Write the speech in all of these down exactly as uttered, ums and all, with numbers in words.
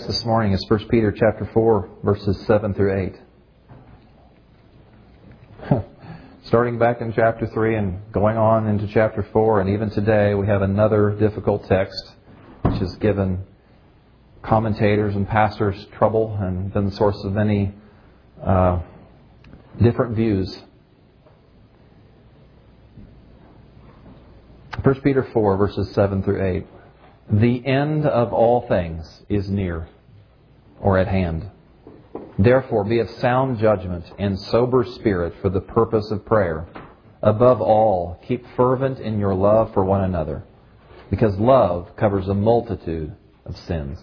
This morning is First Peter chapter four, verses seven through eight. Starting back in chapter three and going on into chapter four, and even today we have another difficult text which has given commentators and pastors trouble and been the source of many uh, different views. First Peter four, verses seven through eight. The end of all things is near, or at hand. Therefore, be of sound judgment and sober spirit for the purpose of prayer. Above all, keep fervent in your love for one another, because love covers a multitude of sins.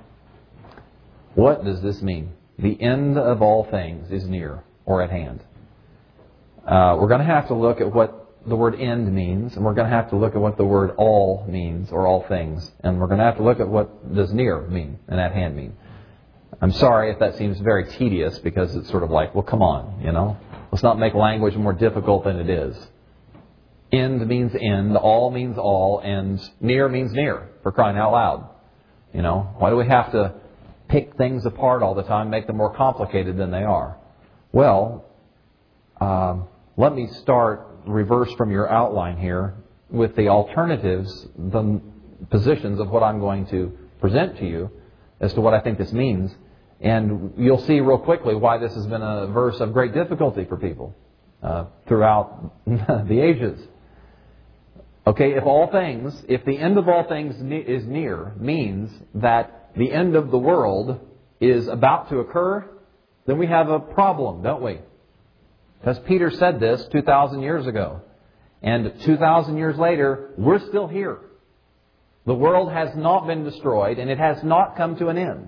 What does this mean? The end of all things is near, or at hand. Uh, we're going to have to look at what the word end means, and we're going to have to look at what the word all means, or all things. And we're going to have to look at what does near mean and at hand mean. I'm sorry if that seems very tedious, because it's sort of like, well, come on, you know. Let's not make language more difficult than it is. End means end, all means all, and near means near, for crying out loud. You know, why do we have to pick things apart all the time, make them more complicated than they are? Well, um, let me start reverse from your outline here with the alternatives, the positions of what I'm going to present to you as to what I think this means. And you'll see real quickly why this has been a verse of great difficulty for people uh, throughout the ages. Okay, if all things, if the end of all things is near, means that the end of the world is about to occur, then we have a problem, don't we? Because Peter said this two thousand years ago. And two thousand years later, we're still here. The world has not been destroyed, and it has not come to an end.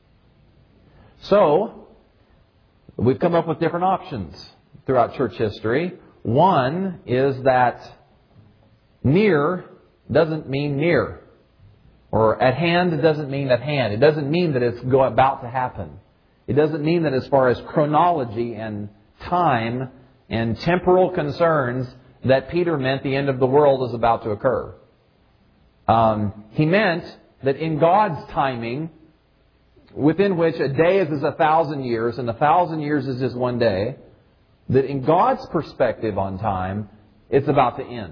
So, we've come up with different options throughout church history. One is that near doesn't mean near. Or at hand doesn't mean at hand. It doesn't mean that it's about to happen. It doesn't mean that as far as chronology and time and temporal concerns that Peter meant the end of the world is about to occur. Um, he meant that in God's timing, within which a day is as a thousand years and a thousand years is just one day, that in God's perspective on time, it's about to end.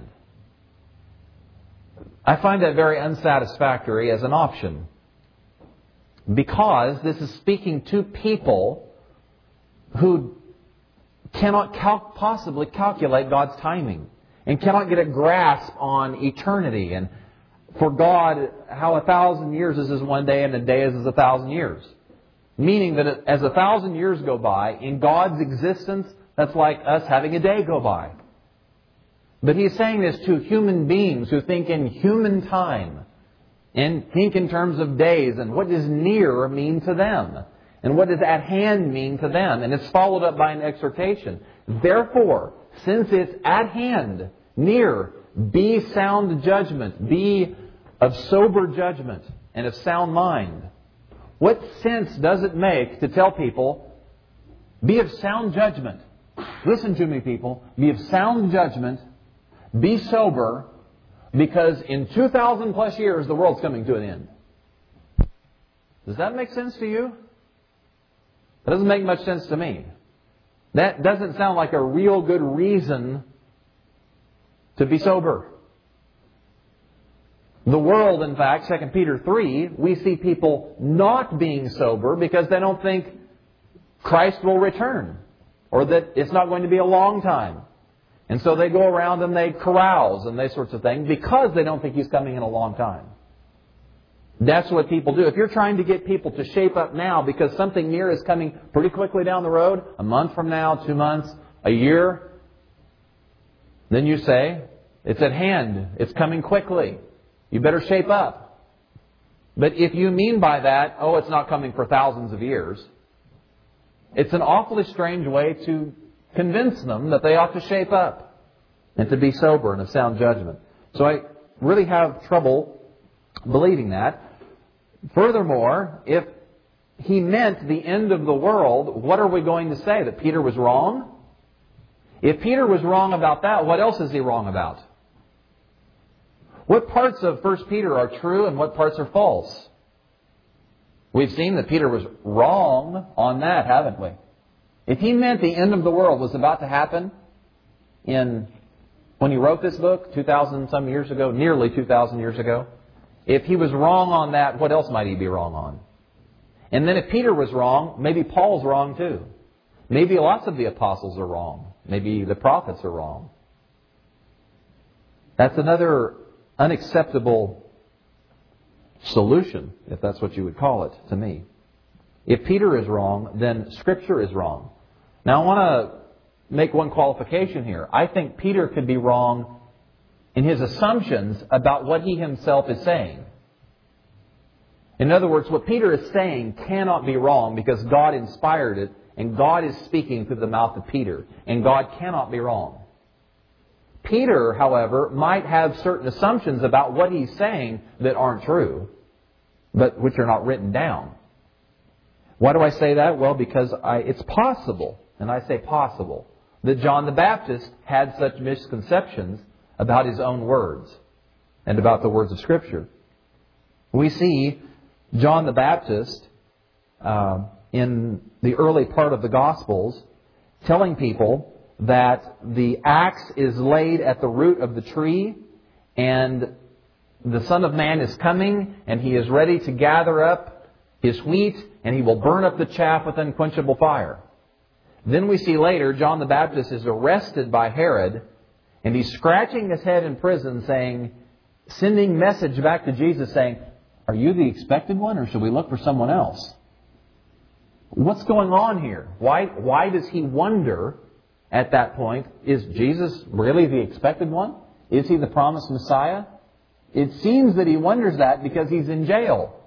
I find that very unsatisfactory as an option, because this is speaking to people who cannot cal- possibly calculate God's timing and cannot get a grasp on eternity. And for God, how a thousand years is as one day and a day is as a thousand years. Meaning that as a thousand years go by, in God's existence, that's like us having a day go by. But He's saying this to human beings who think in human time and think in terms of days, and what does near mean to them? And what does at hand mean to them? And it's followed up by an exhortation. Therefore, since it's at hand, near, be sound judgment, be of sober judgment and of sound mind. What sense does it make to tell people, be of sound judgment? Listen to me, people. Be of sound judgment, be sober, because in two thousand plus years, the world's coming to an end. Does that make sense to you? That doesn't make much sense to me. That doesn't sound like a real good reason to be sober. The world, in fact, Second Peter three, we see people not being sober because they don't think Christ will return, or that it's not going to be a long time. And so they go around and they carouse and those sorts of things because they don't think He's coming in a long time. That's what people do. If you're trying to get people to shape up now because something near is coming pretty quickly down the road, a month from now, two months, a year, then you say, it's at hand. It's coming quickly. You better shape up. But if you mean by that, oh, it's not coming for thousands of years, it's an awfully strange way to convince them that they ought to shape up and to be sober and of sound judgment. So I really have trouble believing that. Furthermore, if He meant the end of the world, what are we going to say? That Peter was wrong? If Peter was wrong about that, what else is he wrong about? What parts of First Peter are true and what parts are false? We've seen that Peter was wrong on that, haven't we? If he meant the end of the world was about to happen in when he wrote this book, two thousand some years ago, nearly two thousand years ago, if he was wrong on that, what else might he be wrong on? And then if Peter was wrong, maybe Paul's wrong too. Maybe lots of the apostles are wrong. Maybe the prophets are wrong. That's another unacceptable solution, if that's what you would call it, to me. If Peter is wrong, then Scripture is wrong. Now I want to make one qualification here. I think Peter could be wrong in his assumptions about what he himself is saying. In other words, what Peter is saying cannot be wrong because God inspired it and God is speaking through the mouth of Peter. And God cannot be wrong. Peter, however, might have certain assumptions about what he's saying that aren't true, but which are not written down. Why do I say that? Well, because I, it's possible, and I say possible, that John the Baptist had such misconceptions about his own words and about the words of Scripture. We see John the Baptist uh, in the early part of the Gospels telling people that the axe is laid at the root of the tree and the Son of Man is coming and He is ready to gather up His wheat and He will burn up the chaff with unquenchable fire. Then we see later John the Baptist is arrested by Herod and he's scratching his head in prison saying, sending message back to Jesus saying, are you the expected one or should we look for someone else? What's going on here? Why, why does he wonder at that point, is Jesus really the expected one? Is He the promised Messiah? It seems that he wonders that because he's in jail.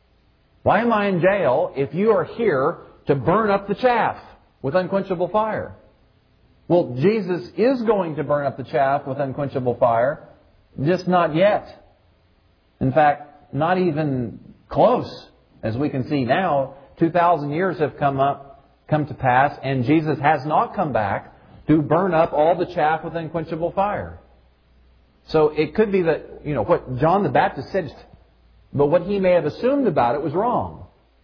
Why am I in jail if you are here to burn up the chaff with unquenchable fire? Well, Jesus is going to burn up the chaff with unquenchable fire, just not yet. In fact, not even close. As we can see now, two thousand years have come up, come to pass, and Jesus has not come back to burn up all the chaff with unquenchable fire. So it could be that, you know, what John the Baptist said, but what he may have assumed about it was wrong.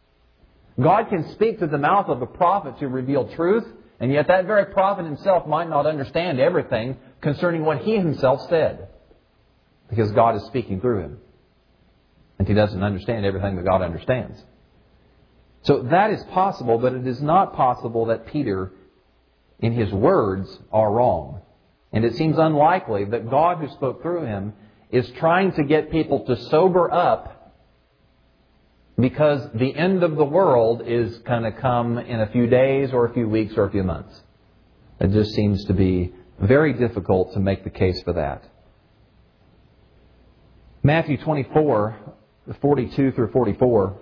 God can speak through the mouth of a prophet to reveal truth, and yet that very prophet himself might not understand everything concerning what he himself said, because God is speaking through him. And he doesn't understand everything that God understands. So that is possible, but it is not possible that Peter, in his words, are wrong. And it seems unlikely that God, who spoke through him, is trying to get people to sober up because the end of the world is going to come in a few days or a few weeks or a few months. It just seems to be very difficult to make the case for that. Matthew twenty-four, forty-two through forty-four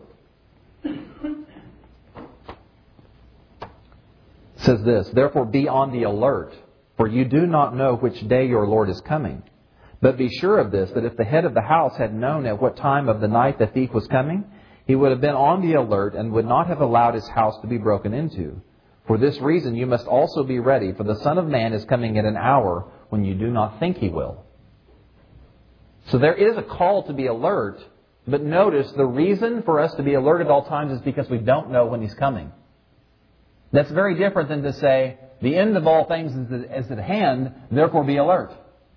says this, therefore be on the alert, for you do not know which day your Lord is coming. But be sure of this, that if the head of the house had known at what time of the night the thief was coming, he would have been on the alert and would not have allowed his house to be broken into. For this reason you must also be ready, for the Son of Man is coming at an hour when you do not think He will. So there is a call to be alert, but notice the reason for us to be alert at all times is because we don't know when He's coming. That's very different than to say, the end of all things is at hand, therefore be alert.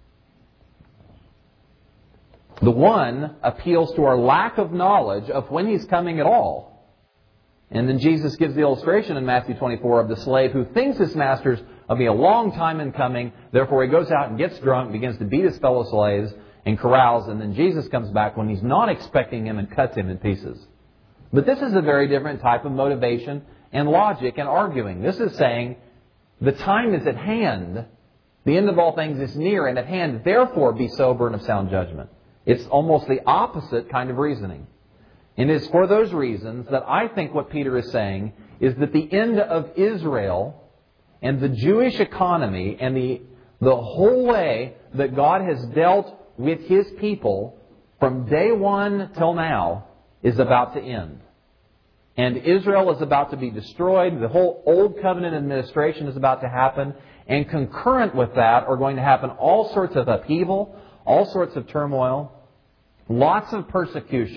The one appeals to our lack of knowledge of when He's coming at all. And then Jesus gives the illustration in Matthew twenty-four of the slave who thinks his master's will be a long time in coming, therefore he goes out and gets drunk, begins to beat his fellow slaves and corrals, and then Jesus comes back when he's not expecting him and cuts him in pieces. But this is a very different type of motivation and logic and arguing. This is saying the time is at hand. The end of all things is near and at hand. Therefore, be sober and of sound judgment. It's almost the opposite kind of reasoning. And it's for those reasons that I think what Peter is saying is that the end of Israel and the Jewish economy and the, the whole way that God has dealt with His people from day one till now is about to end. And Israel is about to be destroyed. The whole Old Covenant administration is about to happen. And concurrent with that are going to happen all sorts of upheaval, all sorts of turmoil, lots of persecution,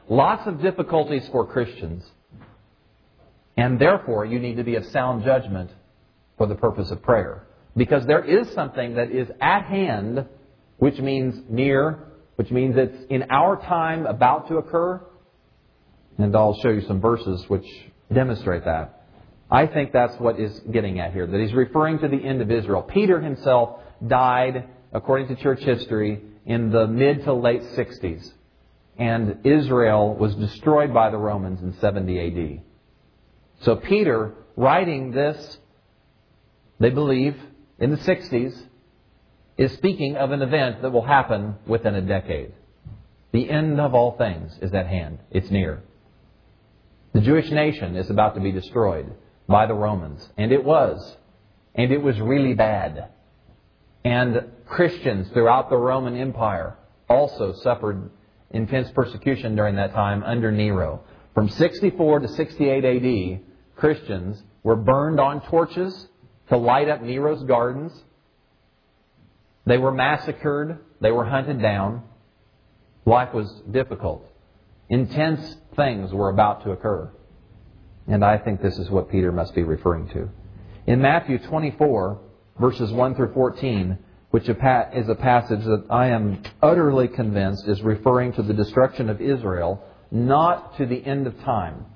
Lots of difficulties for Christians. And therefore, you need to be of sound judgment for the purpose of prayer. Because there is something that is at hand, which means near, which means it's in our time about to occur. And I'll show you some verses which demonstrate that. I think that's what is getting at here, that he's referring to the end of Israel. Peter himself died, according to church history, in the mid to late sixties. And Israel was destroyed by the Romans in seventy A D. So Peter, writing this, they believe, in the sixties, is speaking of an event that will happen within a decade. The end of all things is at hand. It's near. The Jewish nation is about to be destroyed by the Romans. And it was. And it was really bad. And Christians throughout the Roman Empire also suffered intense persecution during that time under Nero. From sixty-four to sixty-eight A D, Christians were burned on torches to light up Nero's gardens. They were massacred. They were hunted down. Life was difficult. Intense things were about to occur. And I think this is what Peter must be referring to. In Matthew twenty-four, verses one through fourteen, which is a passage that I am utterly convinced is referring to the destruction of Israel, not to the end of time.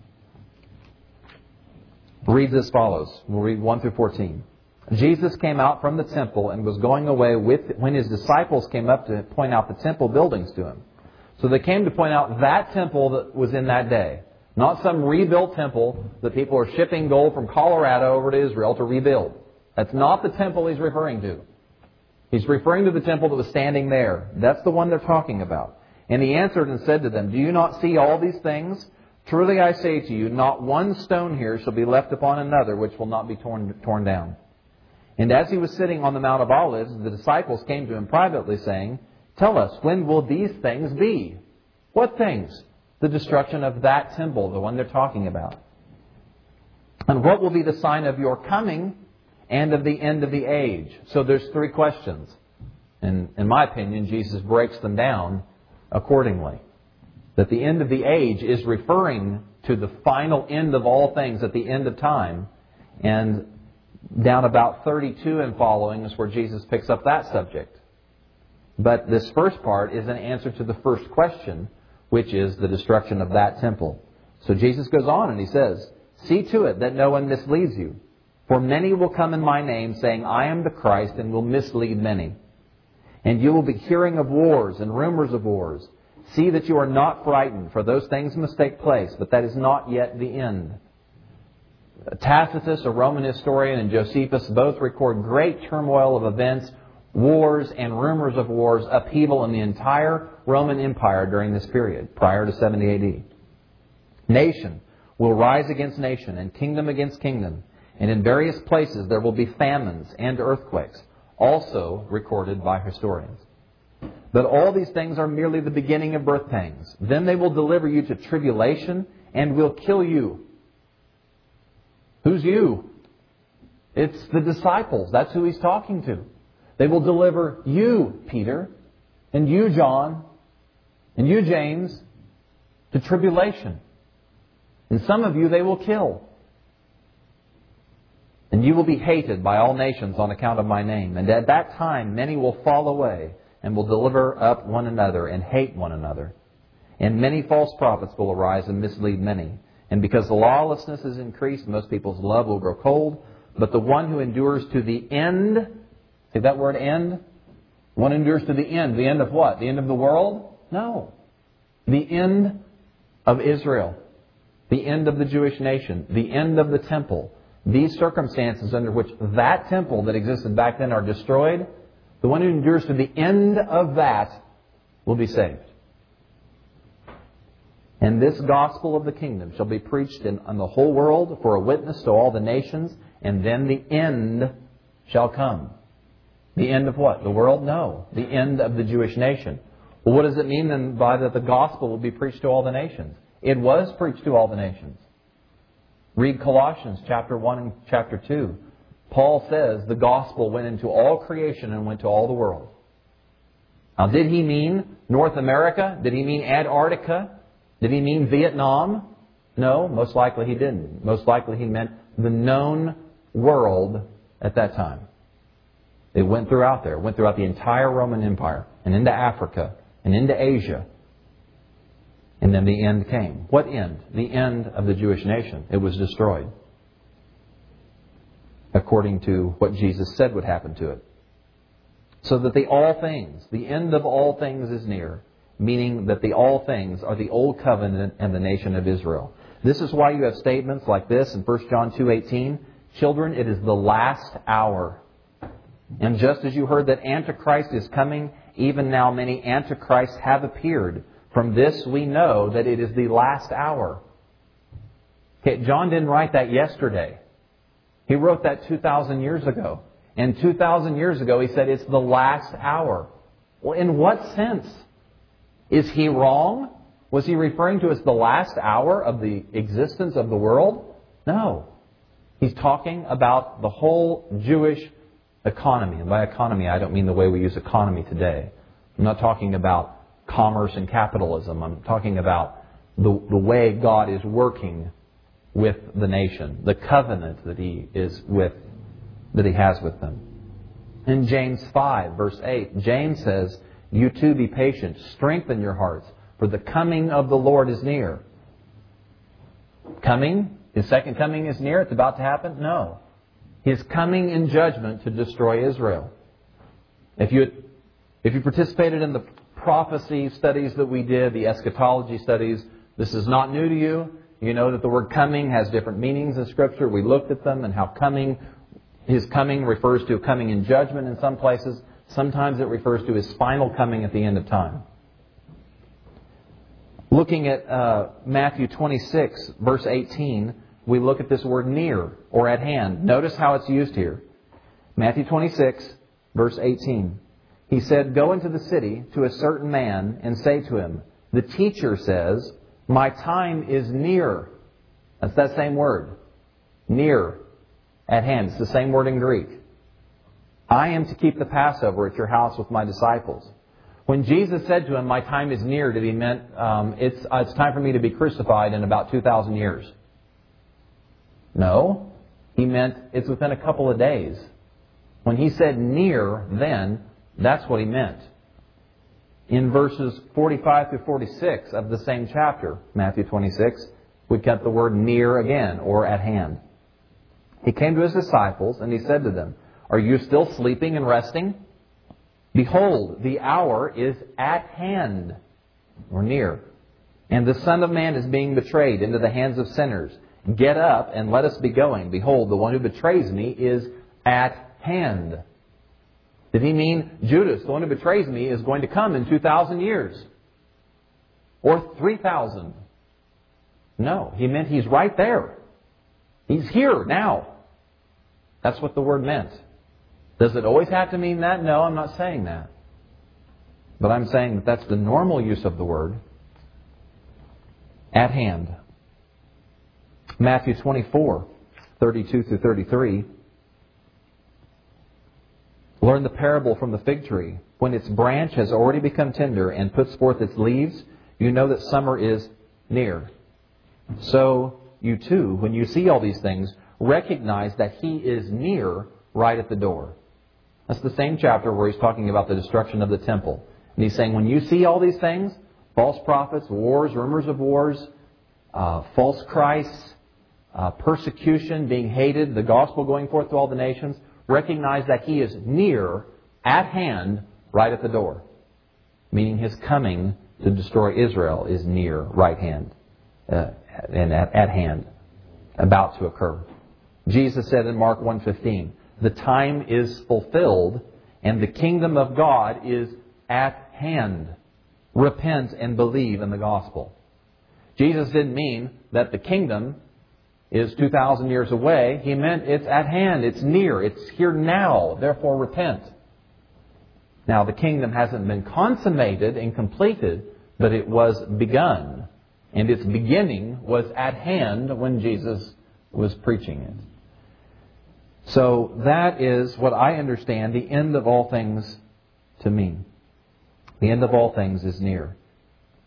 Reads as follows. We'll read one through fourteen. Jesus came out from the temple and was going away with when his disciples came up to point out the temple buildings to him. So they came to point out that temple that was in that day. Not some rebuilt temple that people are shipping gold from Colorado over to Israel to rebuild. That's not the temple he's referring to. He's referring to the temple that was standing there. That's the one they're talking about. And he answered and said to them, "Do you not see all these things? Truly I say to you, not one stone here shall be left upon another which will not be torn, torn down." And as he was sitting on the Mount of Olives, the disciples came to him privately, saying, "Tell us, when will these things be?" What things? The destruction of that temple, the one they're talking about. "And what will be the sign of your coming and of the end of the age?" So there's three questions. And in my opinion, Jesus breaks them down accordingly. That the end of the age is referring to the final end of all things at the end of time. And down about thirty-two and following is where Jesus picks up that subject. But this first part is an answer to the first question, which is the destruction of that temple. So Jesus goes on and he says, "See to it that no one misleads you. For many will come in my name, saying, 'I am the Christ,' and will mislead many. And you will be hearing of wars and rumors of wars. See that you are not frightened, for those things must take place, but that is not yet the end." Tacitus, a Roman historian, and Josephus both record great turmoil of events, wars and rumors of wars, upheaval in the entire Roman Empire during this period, prior to seventy A D. Nation will rise against nation, and kingdom against kingdom. And in various places there will be famines and earthquakes, also recorded by historians. But all these things are merely the beginning of birth pangs. Then they will deliver you to tribulation and will kill you. Who's you? It's the disciples. That's who he's talking to. They will deliver you, Peter, and you, John, and you, James, to tribulation. And some of you they will kill. And you will be hated by all nations on account of my name. And at that time many will fall away and will deliver up one another and hate one another. And many false prophets will arise and mislead many. And because the lawlessness is increased, most people's love will grow cold. But the one who endures to the end, see that word end? One endures to the end. The end of what? The end of the world? No. The end of Israel. The end of the Jewish nation. The end of the temple. These circumstances under which that temple that existed back then are destroyed, the one who endures to the end of that will be saved. And this gospel of the kingdom shall be preached in, in the whole world for a witness to all the nations, and then the end shall come. The end of what? The world? No. The end of the Jewish nation. Well, what does it mean then by that the gospel will be preached to all the nations? It was preached to all the nations. Read Colossians chapter one and chapter two. Paul says the gospel went into all creation and went to all the world. Now, did he mean North America? Did he mean Antarctica? Did he mean Vietnam? No, most likely he didn't. Most likely he meant the known world at that time. It went throughout there. It went throughout the entire Roman Empire and into Africa and into Asia. And then the end came. What end? The end of the Jewish nation. It was destroyed, according to what Jesus said would happen to it. So that the all things, the end of all things is near, meaning that the all things are the old covenant and the nation of Israel. This is why you have statements like this in First John two eighteen. Children, it is the last hour. And just as you heard that Antichrist is coming, even now many Antichrists have appeared. From this we know that it is the last hour. Okay, John didn't write that yesterday. He wrote that two thousand years ago. And two thousand years ago he said it's the last hour. Well, in what sense? Is he wrong? Was he referring to as the last hour of the existence of the world? No. He's talking about the whole Jewish economy. And by economy, I don't mean the way we use economy today. I'm not talking about commerce and capitalism. I'm talking about the, the way God is working with the nation, the covenant that He is with, that He has with them. In James five, verse eight, James says, "You too be patient, strengthen your hearts, for the coming of the Lord is near." Coming? His second coming is near? It's about to happen? No. His coming in judgment to destroy Israel. If you, if you participated in the prophecy studies that we did, the eschatology studies, this is not new to you. You know that the word coming has different meanings in Scripture. We looked at them and how coming, His coming refers to coming in judgment in some places. Sometimes it refers to His final coming at the end of time. Looking at uh, Matthew twenty-six, verse eighteen, we look at this word near or at hand. Notice how it's used here. Matthew twenty-six, verse eighteen. He said, "Go into the city to a certain man and say to him, 'The teacher says, my time is near.'" That's that same word. Near. At hand. It's the same word in Greek. "I am to keep the Passover at your house with my disciples." When Jesus said to him, "My time is near," did He meant um, it's, uh, it's time for me to be crucified in about two thousand years? No. He meant it's within a couple of days. When He said near then, that's what He meant. In verses forty-five through forty-six of the same chapter, Matthew twenty-six, we get the word near again, or at hand. He came to His disciples and He said to them, "Are you still sleeping and resting? Behold, the hour is at hand," or near, "and the Son of Man is being betrayed into the hands of sinners. Get up and let us be going. Behold, the one who betrays me is at hand." Did He mean Judas, the one who betrays me, is going to come in two thousand years? Or three thousand? No, He meant He's right there. He's here now. That's what the word meant. Does it always have to mean that? No, I'm not saying that. But I'm saying that that's the normal use of the word. At hand. Matthew twenty-four, thirty-two through thirty-three. "Learn the parable from the fig tree. When its branch has already become tender and puts forth its leaves, you know that summer is near. So you too, when you see all these things, recognize that He is near, right at the door." That's the same chapter where He's talking about the destruction of the temple. And He's saying, when you see all these things, false prophets, wars, rumors of wars, uh, false Christs, uh, persecution, being hated, the gospel going forth to all the nations, recognize that He is near, at hand, right at the door. Meaning His coming to destroy Israel is near, right hand, uh, and at, at hand, about to occur. Jesus said in Mark one fifteen, "The time is fulfilled and the kingdom of God is at hand. Repent and believe in the gospel." Jesus didn't mean that the kingdom is two thousand years away. He meant it's at hand, it's near, it's here now, therefore repent. Now the kingdom hasn't been consummated and completed, but it was begun. And its beginning was at hand when Jesus was preaching it. So that is what I understand the end of all things to mean. The end of all things is near.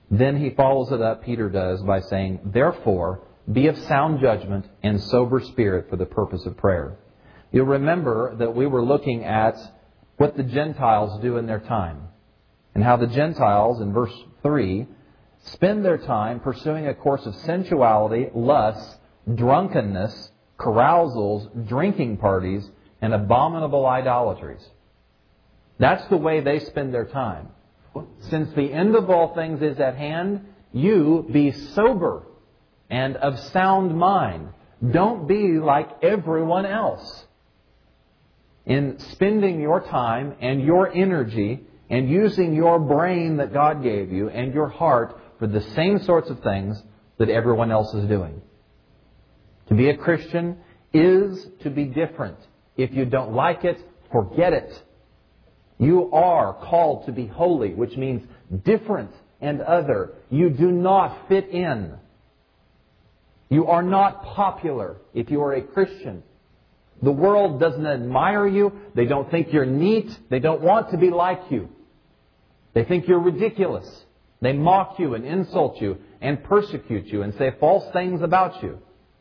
Then he follows it up, Peter does, by saying, therefore, be of sound judgment and sober spirit for the purpose of prayer. You'll remember that we were looking at what the Gentiles do in their time, and how the Gentiles, in verse three, spend their time pursuing a course of sensuality, lust, drunkenness, carousals, drinking parties, and abominable idolatries. That's the way they spend their time. Since the end of all things is at hand, you be sober and of sound mind. Don't be like everyone else in spending your time and your energy and using your brain that God gave you and your heart for the same sorts of things that everyone else is doing. To be a Christian is to be different. If you don't like it, forget it. You are called to be holy, which means different and other. You do not fit in. You are not popular if you are a Christian. The world doesn't admire you. They don't think you're neat. They don't want to be like you. They think you're ridiculous. They mock you and insult you and persecute you and say false things about you.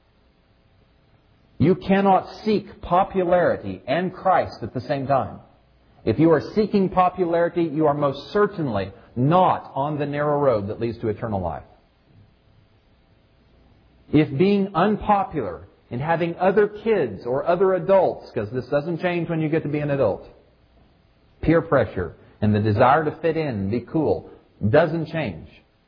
You cannot seek popularity and Christ at the same time. If you are seeking popularity, you are most certainly not on the narrow road that leads to eternal life. If being unpopular and having other kids or other adults, because this doesn't change when you get to be an adult, peer pressure and the desire to fit in and be cool doesn't change.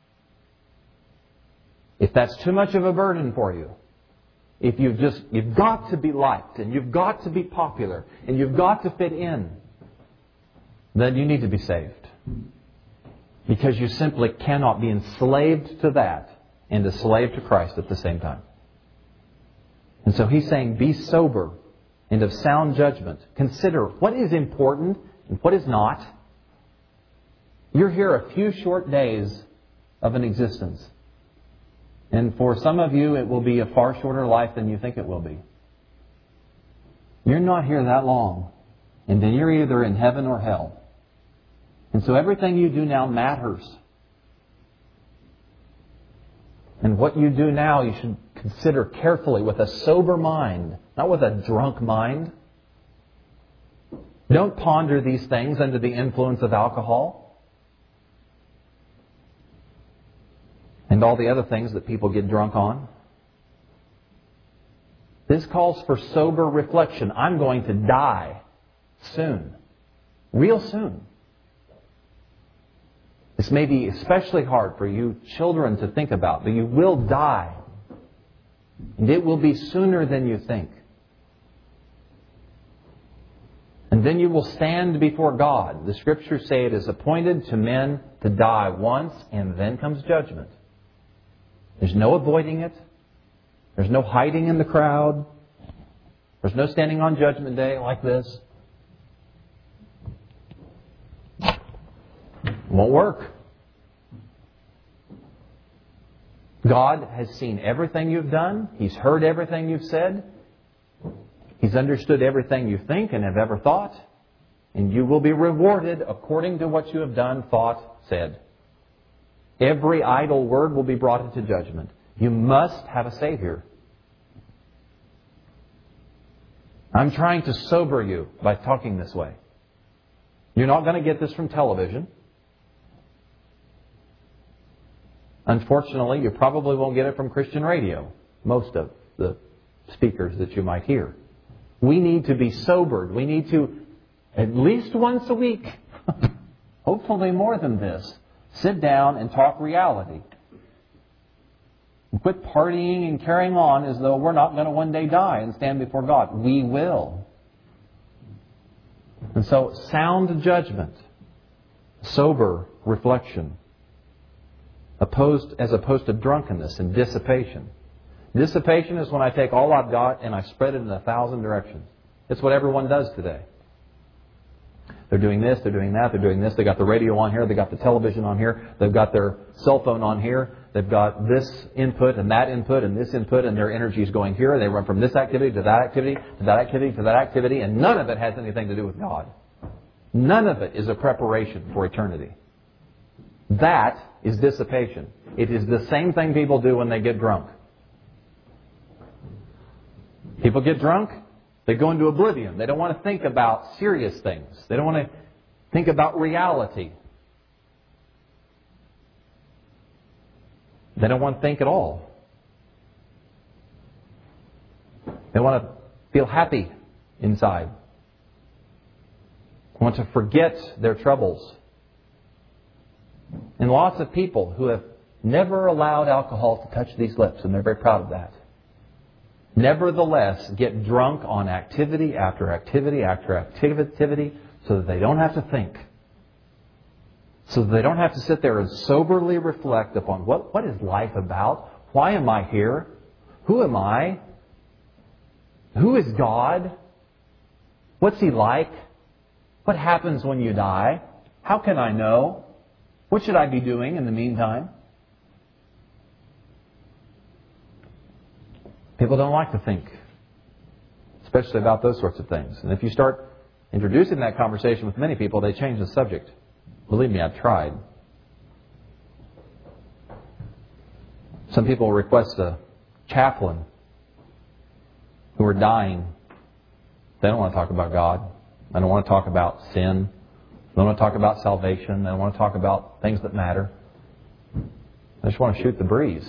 If that's too much of a burden for you, if you've just, you've got to be liked and you've got to be popular and you've got to fit in, then you need to be saved. Because you simply cannot be enslaved to that and a slave to Christ at the same time. And so he's saying, be sober and of sound judgment. Consider what is important and what is not. You're here a few short days of an existence. And for some of you, it will be a far shorter life than you think it will be. You're not here that long. And then you're either in heaven or hell. And so everything you do now matters. And what you do now, you should consider carefully with a sober mind, not with a drunk mind. Don't ponder these things under the influence of alcohol and all the other things that people get drunk on. This calls for sober reflection. I'm going to die soon. Real soon. This may be especially hard for you children to think about, but you will die. And it will be sooner than you think. And then you will stand before God. The Scriptures say it is appointed to men to die once, and then comes judgment. There's no avoiding it. There's no hiding in the crowd. There's no standing on Judgment Day like this. It won't work. God has seen everything you've done. He's heard everything you've said. He's understood everything you think and have ever thought. And you will be rewarded according to what you have done, thought, said. Every idle word will be brought into judgment. You must have a Savior. I'm trying to sober you by talking this way. You're not going to get this from television. Unfortunately, you probably won't get it from Christian radio, most of the speakers that you might hear. We need to be sobered. We need to, at least once a week, hopefully more than this, sit down and talk reality. And quit partying and carrying on as though we're not going to one day die and stand before God. We will. And so, sound judgment, sober reflection, opposed as opposed to drunkenness and dissipation. Dissipation is when I take all I've got and I spread it in a thousand directions. It's what everyone does today. They're doing this, they're doing that, they're doing this. They got the radio on here, they got the television on here, they've got their cell phone on here, they've got this input and that input and this input, and their energy is going here. They run from this activity to that activity, to that activity, to that activity, and none of it has anything to do with God. None of it is a preparation for eternity. That is dissipation. It is the same thing people do when they get drunk. People get drunk, they go into oblivion. They don't want to think about serious things. They don't want to think about reality. They don't want to think at all. They want to feel happy inside. They want to forget their troubles. And lots of people who have never allowed alcohol to touch these lips, and they're very proud of that, nevertheless get drunk on activity after activity after activity so that they don't have to think. So that they don't have to sit there and soberly reflect upon what, what is life about? Why am I here? Who am I? Who is God? What's He like? What happens when you die? How can I know? What should I be doing in the meantime? People don't like to think, especially about those sorts of things. And if you start introducing that conversation with many people, they change the subject. Believe me, I've tried. Some people request a chaplain who are dying. They don't want to talk about God. They don't want to talk about sin. They don't want to talk about salvation. They don't want to talk about things that matter. They just want to shoot the breeze.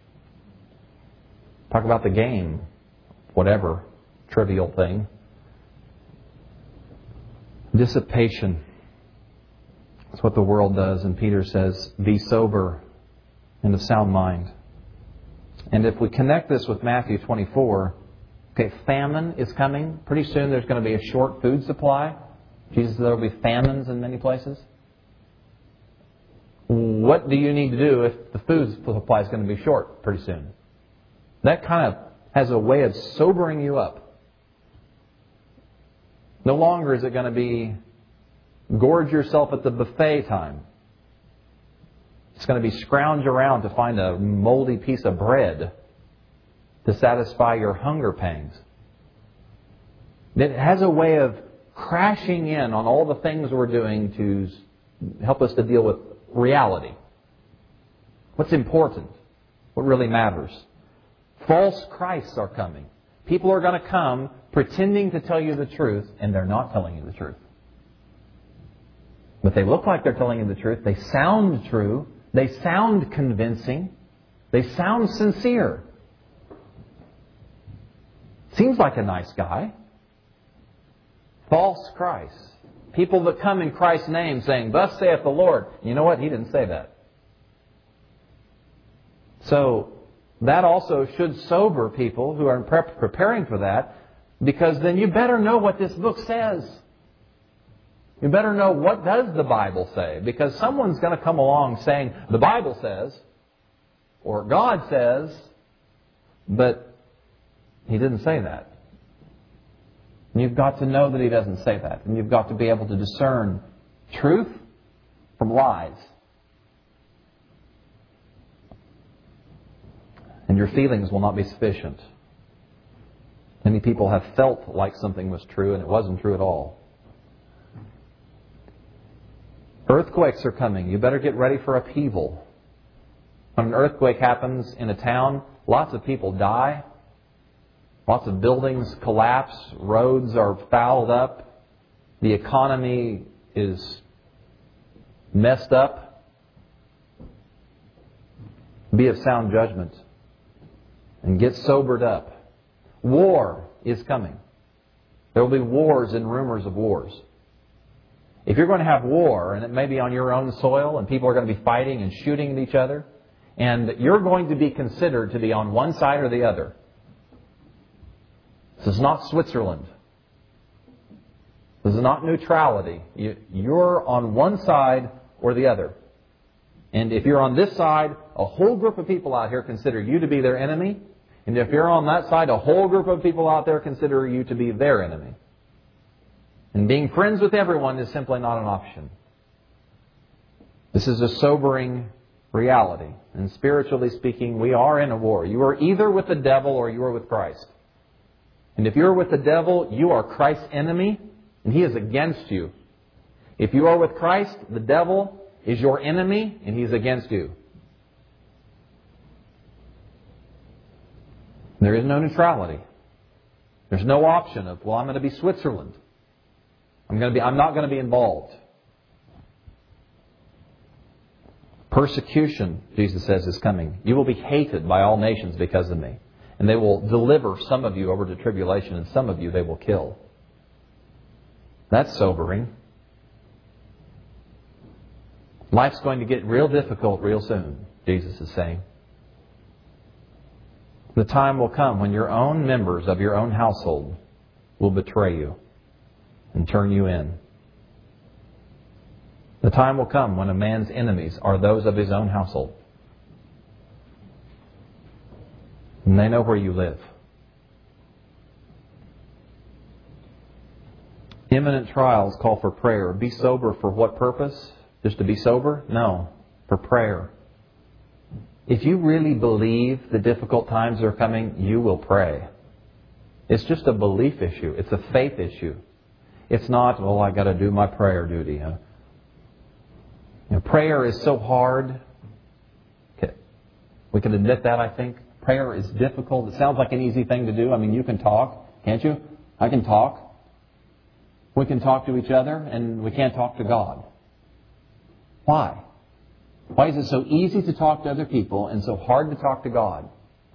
Talk about the game. Whatever trivial thing. Dissipation. That's what the world does. And Peter says, be sober and of sound mind. And if we connect this with Matthew twenty-four, okay, famine is coming. Pretty soon there's going to be a short food supply. Jesus said there will be famines in many places. What do you need to do if the food supply is going to be short pretty soon? That kind of has a way of sobering you up. No longer is it going to be gorge yourself at the buffet time. It's going to be scrounge around to find a moldy piece of bread to satisfy your hunger pangs. It has a way of crashing in on all the things we're doing to help us to deal with reality. What's important? What really matters? False Christs are coming. People are going to come pretending to tell you the truth, and they're not telling you the truth. But they look like they're telling you the truth. They sound true. They sound convincing. They sound sincere. Seems like a nice guy. False Christ. People that come in Christ's name saying, thus saith the Lord. You know what? He didn't say that. So that also should sober people who are prep- preparing for that, because then you better know what this book says. You better know, what does the Bible say? Because someone's going to come along saying, the Bible says, or God says, but He didn't say that. And you've got to know that He doesn't say that. And you've got to be able to discern truth from lies. And your feelings will not be sufficient. Many people have felt like something was true and it wasn't true at all. Earthquakes are coming. You better get ready for upheaval. When an earthquake happens in a town, lots of people die. Lots of buildings collapse. Roads are fouled up. The economy is messed up. Be of sound judgment. And get sobered up. War is coming. There will be wars and rumors of wars. If you're going to have war, and it may be on your own soil, and people are going to be fighting and shooting at each other, and you're going to be considered to be on one side or the other. This is not Switzerland. This is not neutrality. You, you're on one side or the other. And if you're on this side, a whole group of people out here consider you to be their enemy. And if you're on that side, a whole group of people out there consider you to be their enemy. And being friends with everyone is simply not an option. This is a sobering reality. And spiritually speaking, we are in a war. You are either with the devil or you are with Christ. And if you're with the devil, you are Christ's enemy, and he is against you. If you are with Christ, the devil is your enemy and he's against you. There is no neutrality. There's no option of, well, I'm going to be Switzerland. I'm going to be, I'm not going to be involved. Persecution, Jesus says, is coming. You will be hated by all nations because of me. And they will deliver some of you over to tribulation, and some of you they will kill. That's sobering. Life's going to get real difficult real soon, Jesus is saying. The time will come when your own members of your own household will betray you and turn you in. The time will come when a man's enemies are those of his own household. And they know where you live. Imminent trials call for prayer. Be sober for what purpose? Just to be sober? No. For prayer. If you really believe the difficult times are coming, you will pray. It's just a belief issue. It's a faith issue. It's not, well, I got to do my prayer duty. Huh? You know, prayer is so hard. Okay. We can admit that, I think. Prayer is difficult. It sounds like an easy thing to do. I mean, you can talk, can't you? I can talk. We can talk to each other, and we can't talk to God. Why? Why is it so easy to talk to other people and so hard to talk to God?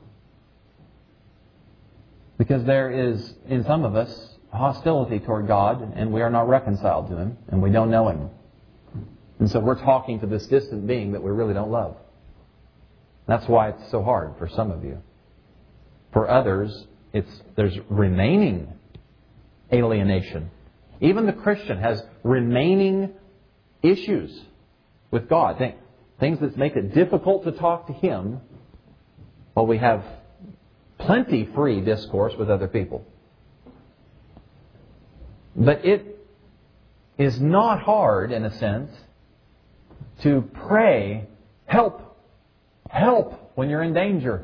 Because there is, in some of us, hostility toward God, and we are not reconciled to Him, and we don't know Him. And so we're talking to this distant being that we really don't love. That's why it's so hard for some of you. For others, it's there's remaining alienation. Even the Christian has remaining issues with God. Things that make it difficult to talk to Him while we have plenty free discourse with other people. But it is not hard, in a sense, to pray, help, help when you're in danger.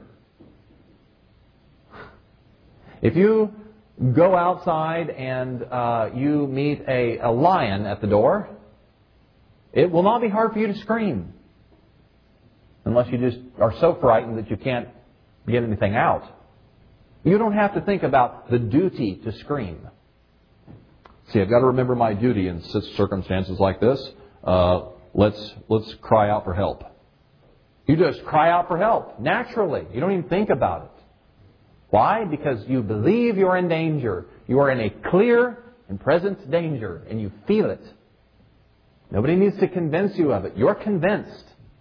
If you go outside and uh, you meet a, a lion at the door, it will not be hard for you to scream. Unless you just are so frightened that you can't get anything out. You don't have to think about the duty to scream. See, I've got to remember my duty in circumstances like this. Uh, let's let's cry out for help. You just cry out for help, naturally. You don't even think about it. Why? Because you believe you're in danger. You are in a clear and present danger, and you feel it. Nobody needs to convince you of it. You're convinced.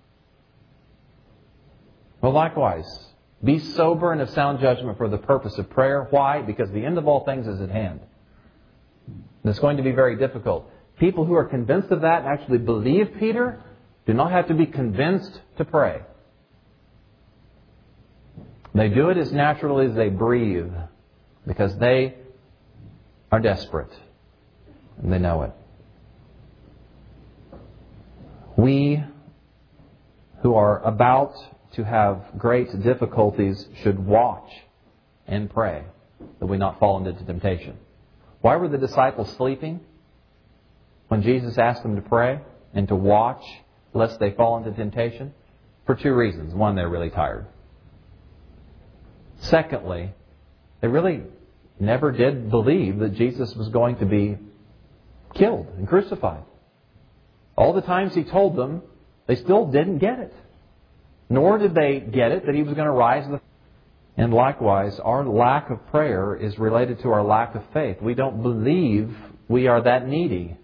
Well, likewise, be sober and of sound judgment for the purpose of prayer. Why? Because the end of all things is at hand. And it's going to be very difficult. People who are convinced of that and actually believe Peter do not have to be convinced to pray. They do it as naturally as they breathe because they are desperate and they know it. We who are about to have great difficulties should watch and pray that we not fall into temptation. Why were the disciples sleeping when Jesus asked them to pray and to watch lest they fall into temptation? For two reasons. One, they're really tired. Secondly, they really never did believe that Jesus was going to be killed and crucified. All the times He told them, they still didn't get it. Nor did they get it that He was going to rise. And likewise, our lack of prayer is related to our lack of faith. We don't believe we are that needy.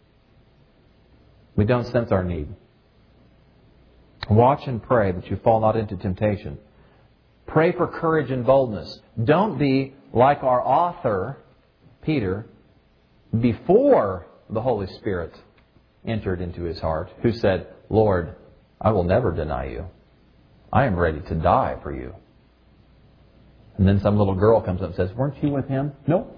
We don't sense our need. Watch and pray that you fall not into temptation. Pray for courage and boldness. Don't be like our author, Peter, before the Holy Spirit entered into his heart, who said, Lord, I will never deny you. I am ready to die for you. And then some little girl comes up and says, weren't you with him? Nope.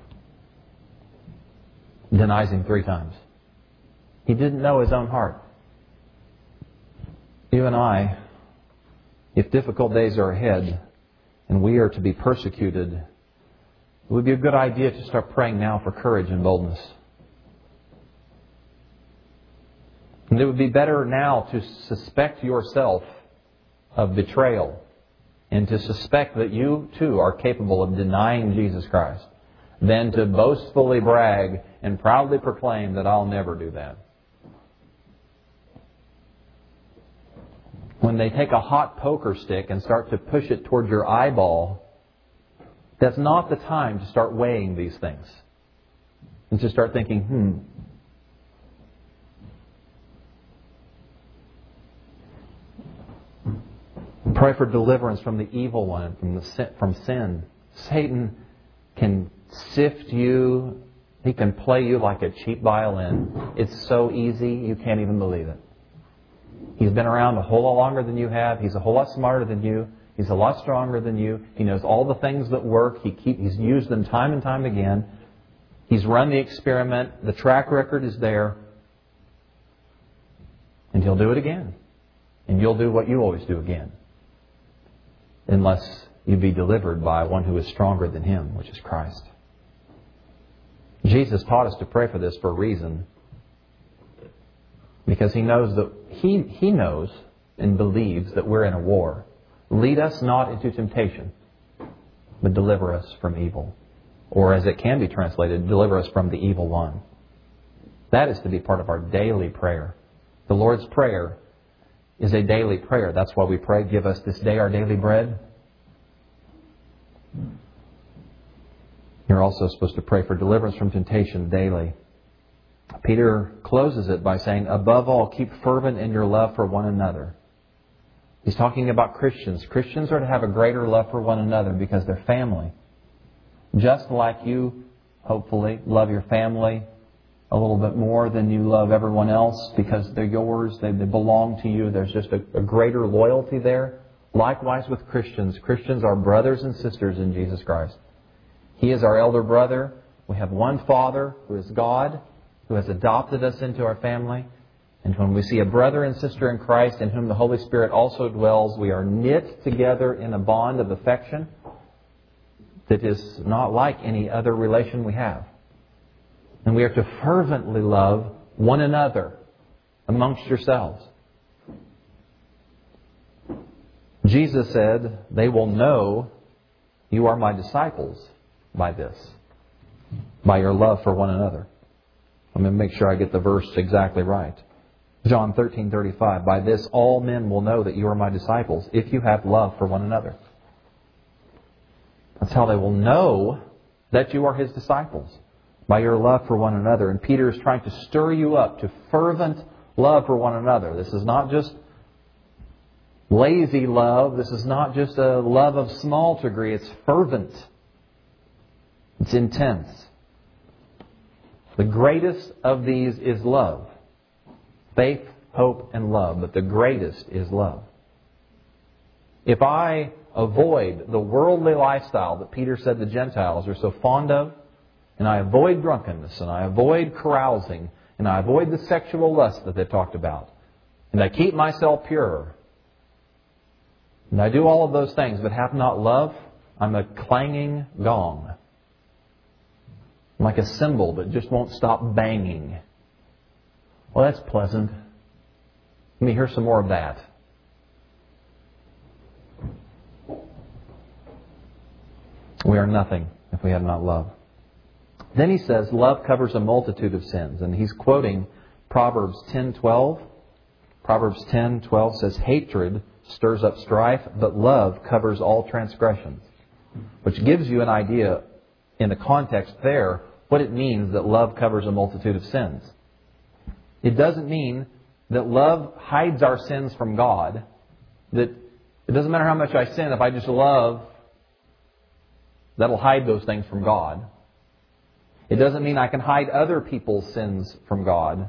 Denies him three times. He didn't know his own heart. You and I, if difficult days are ahead and we are to be persecuted, it would be a good idea to start praying now for courage and boldness. And it would be better now to suspect yourself of betrayal and to suspect that you too are capable of denying Jesus Christ than to boastfully brag and proudly proclaim that I'll never do that. When they take a hot poker stick and start to push it towards your eyeball, that's not the time to start weighing these things. And to start thinking, hmm, pray for deliverance from the evil one, from the from sin. Satan can sift you. He can play you like a cheap violin. It's so easy, you can't even believe it. He's been around a whole lot longer than you have. He's a whole lot smarter than you. He's a lot stronger than you. He knows all the things that work. He keep, he's used them time and time again. He's run the experiment. The track record is there. And he'll do it again. And you'll do what you always do again. Unless you be delivered by one who is stronger than him, which is Christ. Jesus taught us to pray for this for a reason. Because He knows that He He knows and believes that we're in a war. Lead us not into temptation, but deliver us from evil. Or as it can be translated, deliver us from the evil one. That is to be part of our daily prayer. The Lord's Prayer is a daily prayer. That's why we pray, give us this day our daily bread. You're also supposed to pray for deliverance from temptation daily. Peter closes it by saying, above all, keep fervent in your love for one another. He's talking about Christians. Christians are to have a greater love for one another because they're family. Just like you, hopefully, love your family a little bit more than you love everyone else because they're yours, they, they belong to you. There's just a, a greater loyalty there. Likewise with Christians. Christians are brothers and sisters in Jesus Christ. He is our elder brother. We have one Father who is God, who has adopted us into our family. And when we see a brother and sister in Christ in whom the Holy Spirit also dwells, we are knit together in a bond of affection that is not like any other relation we have. And we are to fervently love one another amongst yourselves. Jesus said, they will know you are my disciples by this, by your love for one another. I'm going to make sure I get the verse exactly right. John thirteen thirty-five. By this all men will know that you are my disciples if you have love for one another. That's how they will know that you are His disciples. By your love for one another. And Peter is trying to stir you up to fervent love for one another. This is not just lazy love. This is not just a love of small degree. It's fervent. It's intense. The greatest of these is love. Faith, hope, and love. But the greatest is love. If I avoid the worldly lifestyle that Peter said the Gentiles are so fond of, and I avoid drunkenness, and I avoid carousing, and I avoid the sexual lust that they talked about, and I keep myself pure, and I do all of those things, but have not love, I'm a clanging gong. I'm like a cymbal that just won't stop banging. Well, that's pleasant. Let me hear some more of that. We are nothing if we have not love. Then he says, love covers a multitude of sins. And he's quoting Proverbs ten twelve. Proverbs ten twelve says, hatred stirs up strife, but love covers all transgressions. Which gives you an idea in the context there what it means that love covers a multitude of sins. It doesn't mean that love hides our sins from God. That it doesn't matter how much I sin, if I just love, that'll hide those things from God. It doesn't mean I can hide other people's sins from God.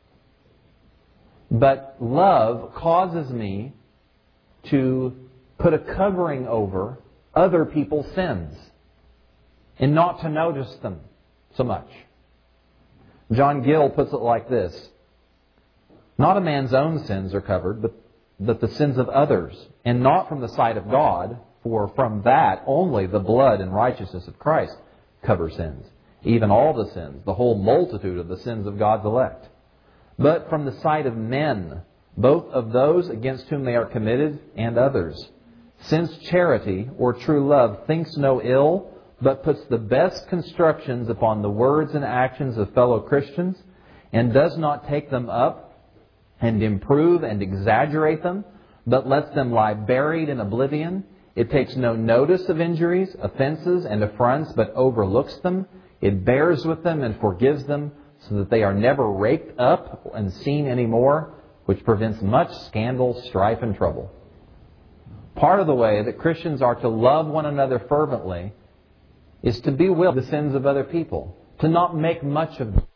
But love causes me to put a covering over other people's sins and not to notice them so much. John Gill puts it like this. Not a man's own sins are covered, but, but the sins of others, and not from the sight of God, for from that only the blood and righteousness of Christ cover sins. Even all the sins, the whole multitude of the sins of God's elect. but from the sight of men, both of those against whom they are committed and others. Since charity, or true love, thinks no ill, but puts the best constructions upon the words and actions of fellow Christians, and does not take them up and improve and exaggerate them, but lets them lie buried in oblivion. It takes no notice of injuries, offenses, and affronts, but overlooks them. It bears with them and forgives them, so that they are never raked up and seen anymore, which prevents much scandal, strife, and trouble. Part of the way that Christians are to love one another fervently is to bewail the sins of other people, to not make much of them.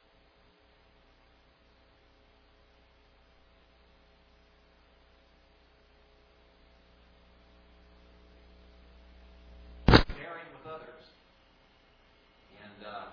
Bearing with others. And uh,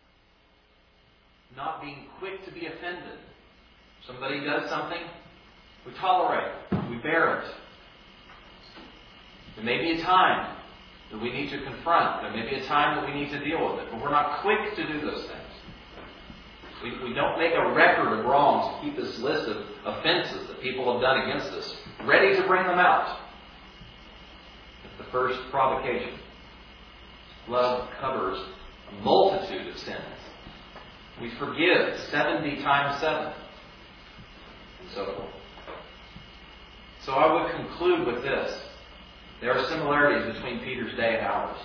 not being quick to be offended. Somebody does something, we tolerate it, we bear it. There may be a time that we need to confront. There may be a time that we need to deal with it. But we're not quick to do those things. We, we don't make a record of wrongs to keep this list of offenses that people have done against us, ready to bring them out at the first provocation. Love covers a multitude of sins. We forgive seventy times seven. And so forth. So I would conclude with this. There are similarities between Peter's day and ours.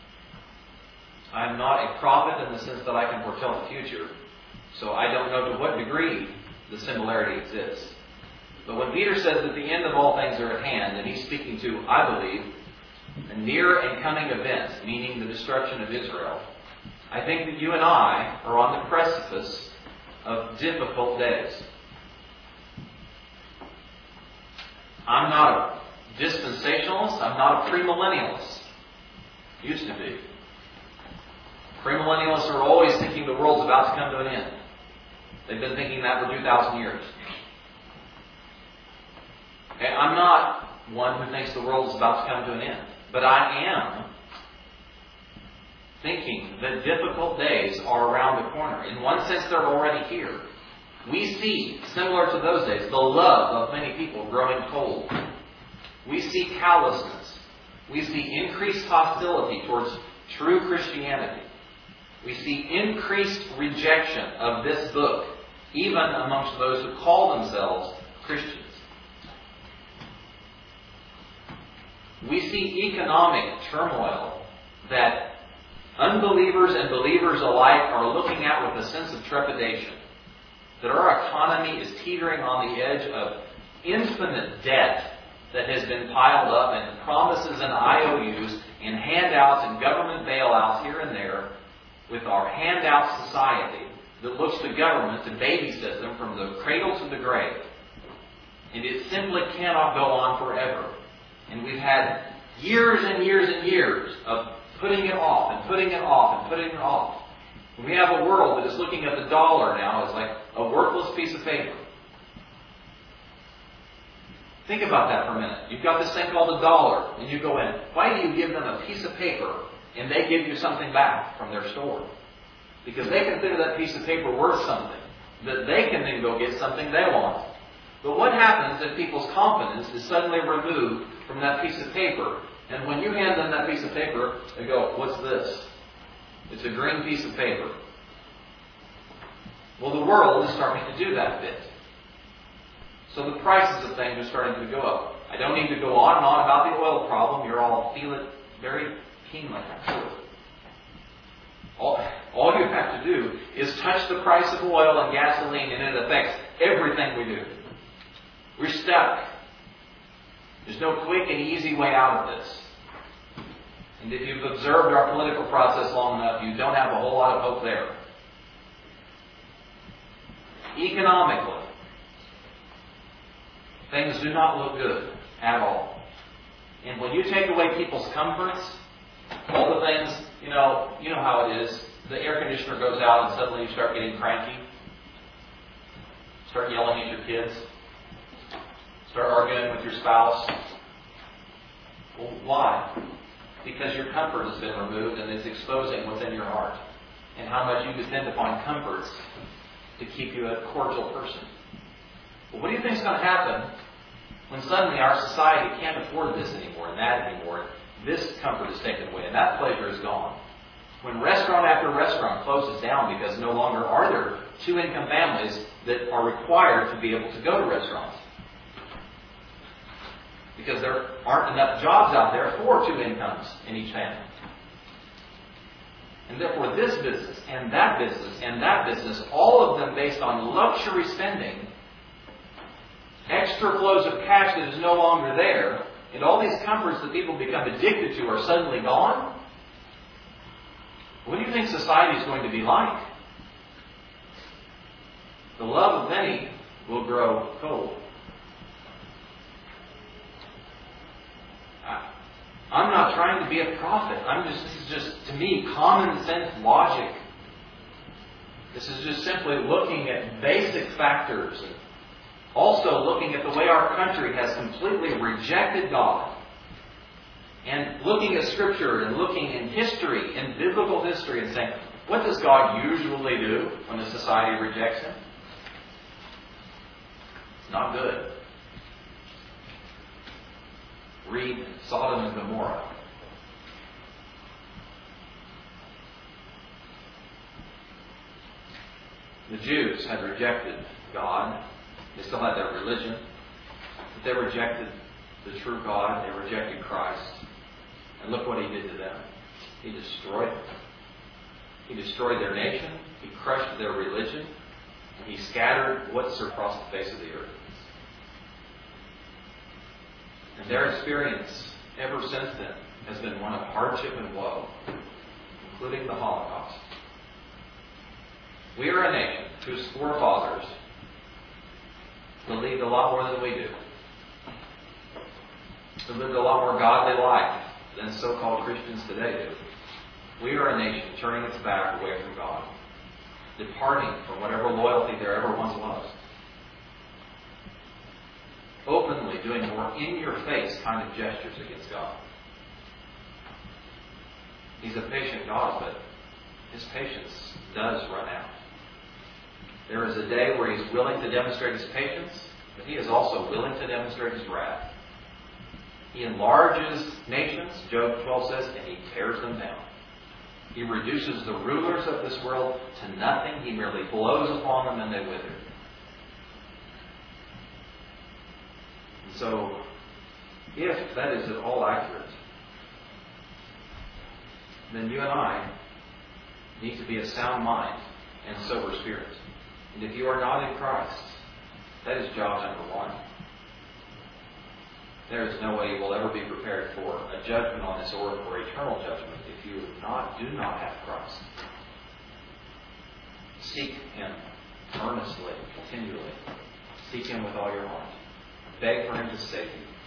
I am not a prophet in the sense that I can foretell the future, so I don't know to what degree the similarity exists. But when Peter says that the end of all things are at hand, and he's speaking to, I believe, a near and coming event, meaning the destruction of Israel, I think that you and I are on the precipice of difficult days. I'm not a dispensationalist. I'm not a premillennialist. Used to be. Premillennialists are always thinking the world's about to come to an end. They've been thinking that for two thousand years. Okay, I'm not one who thinks the world is about to come to an end. But I am thinking that difficult days are around the corner. In one sense, they're already here. We see, similar to those days, the love of many people growing cold. We see callousness. We see increased hostility towards true Christianity. We see increased rejection of this book, even amongst those who call themselves Christians. We see economic turmoil that unbelievers and believers alike are looking at with a sense of trepidation. That our economy is teetering on the edge of infinite debt that has been piled up, and promises and I O Us and handouts and government bailouts here and there, with our handout society that looks to government to babysit them from the cradle to the grave. And it simply cannot go on forever. And we've had years and years and years of putting it off and putting it off and putting it off. We have a world that is looking at the dollar now as like a worthless piece of paper. Think about that for a minute. You've got this thing called a dollar, and you go in. Why do you give them a piece of paper and they give you something back from their store? Because they consider that piece of paper worth something, that they can then go get something they want. But what happens if people's confidence is suddenly removed from that piece of paper, and when you hand them that piece of paper, they go, "What's this?" It's a green piece of paper. Well, the world is starting to do that bit. So the prices of things are starting to go up. I don't need to go on and on about the oil problem. You all feel it very keenly, I'm sure. All, all you have to do is touch the price of oil and gasoline, and it affects everything we do. We're stuck. There's no quick and easy way out of this. And if you've observed our political process long enough, you don't have a whole lot of hope there. Economically, things do not look good at all. And when you take away people's comforts, all the things, you know, you know how it is. The air conditioner goes out and suddenly you start getting cranky. Start yelling at your kids. Start arguing with your spouse. Well, why? Because your comfort has been removed and it's exposing what's in your heart. And how much you depend upon comforts to keep you a cordial person. But what do you think is going to happen when suddenly our society can't afford this anymore and that anymore? This comfort is taken away and that pleasure is gone. When restaurant after restaurant closes down because no longer are there two-income families that are required to be able to go to restaurants. Because there aren't enough jobs out there for two incomes in each family. And therefore this business and that business and that business, all of them based on luxury spending, extra flows of cash that is no longer there, and all these comforts that people become addicted to are suddenly gone. What do you think society is going to be like? The love of many will grow cold. I'm not trying to be a prophet. I'm just, this is just, to me, common sense logic. This is just simply looking at basic factors. And also looking at the way our country has completely rejected God. And looking at Scripture and looking in history, in biblical history, and saying, what does God usually do when a society rejects Him? It's not good. Read Sodom and Gomorrah. The Jews had rejected God. They still had their religion. But they rejected the true God. They rejected Christ. And look what He did to them. He destroyed them. He destroyed their nation. He crushed their religion. And He scattered what's across the face of the earth. And their experience ever since then has been one of hardship and woe, including the Holocaust. We are a nation whose forefathers believed a lot more than we do. They lived a lot more godly life than so-called Christians today do. We are a nation turning its back away from God, departing from whatever loyalty there ever once was. Openly doing more in-your-face kind of gestures against God. He's a patient God, but His patience does run out. There is a day where He's willing to demonstrate His patience, but He is also willing to demonstrate His wrath. He enlarges nations, Job twelve says, and He tears them down. He reduces the rulers of this world to nothing. He merely blows upon them and they wither. So, if that is at all accurate, then you and I need to be of sound mind and sober spirit. And if you are not in Christ, that is job number one. There is no way you will ever be prepared for a judgment on this earth or eternal judgment if you not, do not have Christ. Seek Him earnestly, continually. Seek Him with all your heart. Beg for Him to save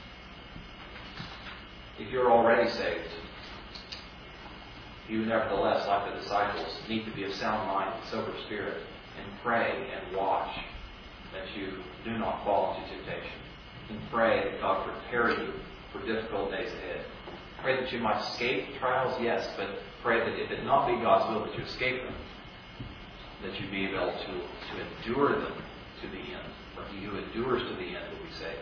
you. If you're already saved, you nevertheless, like the disciples, need to be of sound mind and sober spirit and pray and watch that you do not fall into temptation. And pray that God prepare you for difficult days ahead. Pray that you might escape trials, yes, but pray that if it not be God's will that you escape them, that you be able to, to endure them to the end. For he who endures to the end will be saved.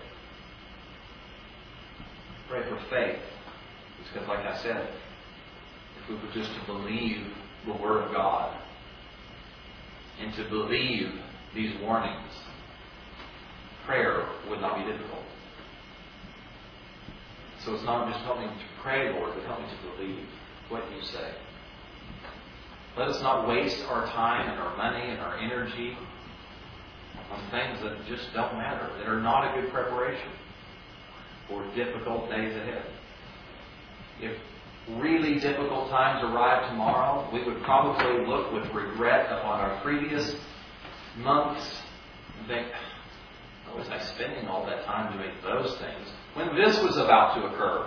Pray for faith. Because like I said, if we were just to believe the Word of God and to believe these warnings, prayer would not be difficult. So it's not just help me to pray, Lord, but help me to believe what you say. Let us not waste our time and our money and our energy on things that just don't matter, that are not a good preparation for difficult days ahead. If really difficult times arrive tomorrow, we would probably look with regret upon our previous months and think, how was I spending all that time doing those things when this was about to occur?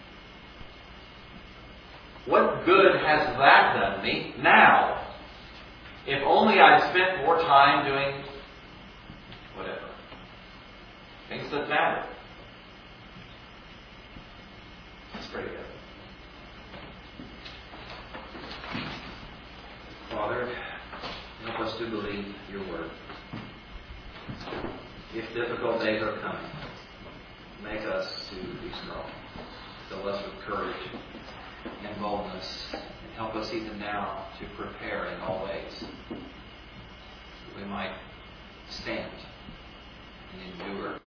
What good has that done me now? If only I'd spent more time doing whatever. Things that matter. Let's pray together. Father, help us who believe your word. If difficult days are coming, make us to be strong. Fill us with courage and boldness, and help us even now to prepare in all ways, that we might stand and endure